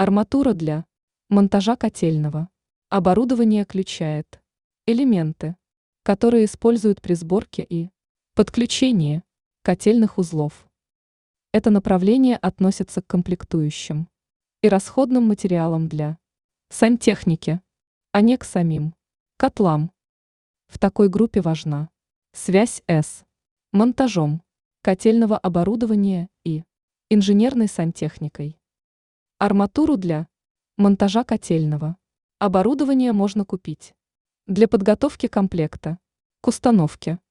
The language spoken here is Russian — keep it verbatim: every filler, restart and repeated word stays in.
Арматура для монтажа котельного оборудования включает элементы, которые используют при сборке и подключении котельных узлов. Это направление относится к комплектующим и расходным материалам для сантехники, а не к самим котлам. В такой группе важна связь с монтажом котельного оборудования и инженерной сантехникой. Арматуру для монтажа котельного оборудования можно купить для подготовки комплекта к установке